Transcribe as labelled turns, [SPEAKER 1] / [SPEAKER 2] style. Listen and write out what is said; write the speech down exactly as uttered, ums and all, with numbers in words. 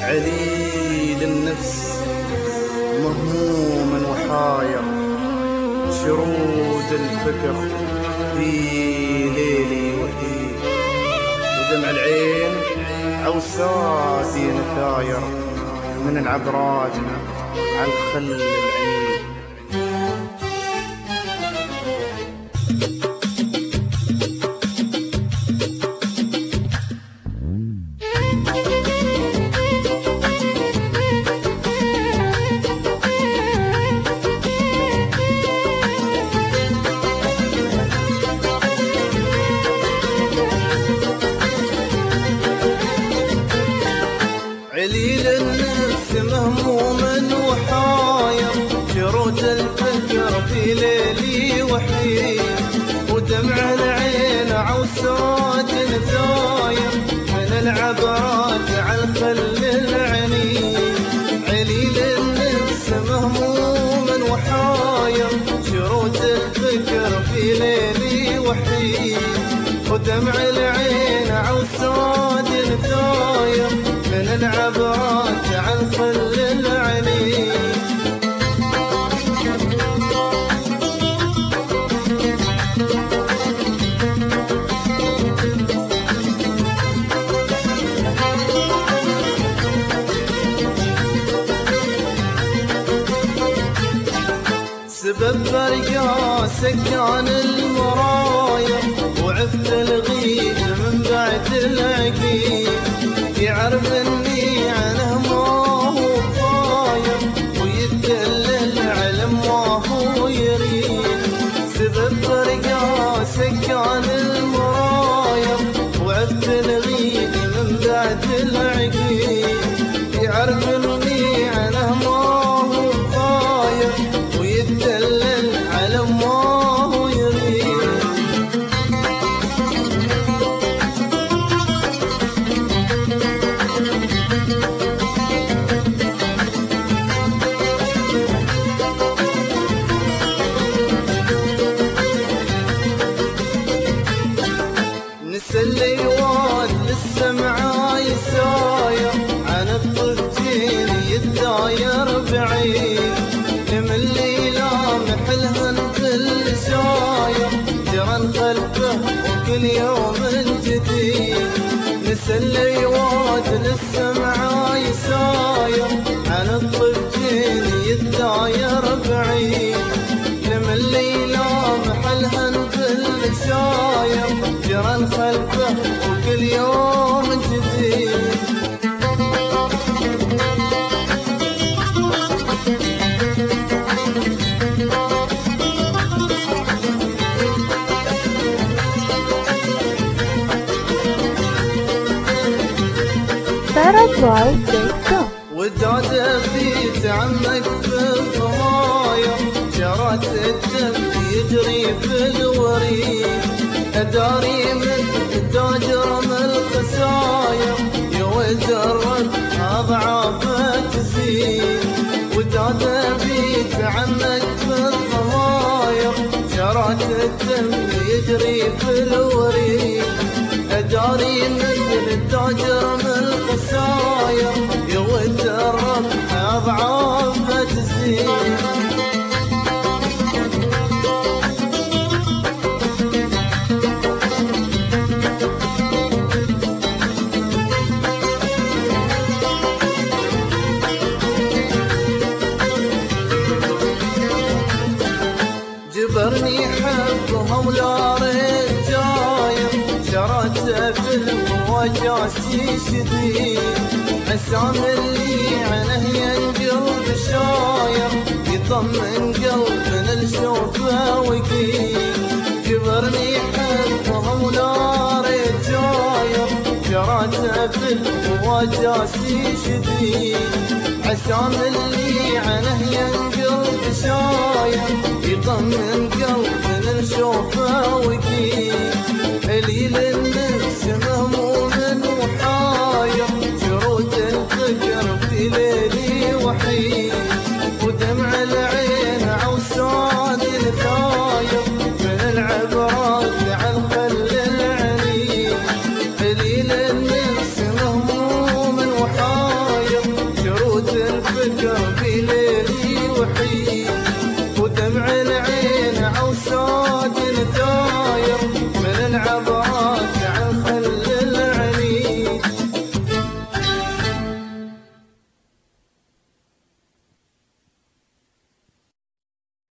[SPEAKER 1] عليل النفس مهموم وحاير، شرود الفكر في ليلي وحيد، ودمع العين عوساتي نثاير من العبرات على الخل العنيد. عليل النفس مهموم وحاير، شرود الفكر في ليلي وحيد، ودمع العين عوسات نثاير من العبرات على الخل العنيد. عليل النفس مهموم وحاير، شرود الفكر في ليلي وحيد، ودمع العين عوسات نثاير من العبرات على الخل العنيد. سبب برقا سكان المرايا، وعفت الغيث من بعد العقيد، يعرف اني عنه ما هو طاير، ويدلل على ما هو يريد. سبب برقا سكان المرايا، وعفت الغيث من بعد العقيد، يعرف اني عنه ما هو طاير، ويدلل على ما هو يريد. الليوان لسه معاي ساير، عن الطفتين يتداير بعيد، لمن اللي لامح الهن بالشاير، جرن خلفه وكل يوم جديد. نسى الليوان لسه معاي ساير، عن الطفتين يتداير بعيد، لمن اللي لامح الهن بالشاير، جرن خلفه وكل يوم جديد. وداد بيت عمك بالضماير، جرت الدم يجري في الوريد، أداري من التاجر من الخساير، يوجرد أضعاف تزيد. وداد بيت عمك بالضماير، جرت الدم يجري في الوريد، أداري من التاجر من الخساير، يوجرد أضعاف تزيد. جبرني حبهم ولا رجاير، شرت في الوجاسي شديد، عسام اللي عنه ينقلب شاير، يطمن قلب من الشوفه وقيد. جبرني حبهم ولا رجاير، شرت في الوجاسي شديد، عسام اللي عنه ينقلب شاير، يطمن قلب من الشوفه وقيد. قليل النفس مهموم وحاير، شرود الفكر في ليلي وحيد، ودمع العين عوسان نثاير من العبرات على الخل العنيد. قليل النفس مهموم وحاير، ذكر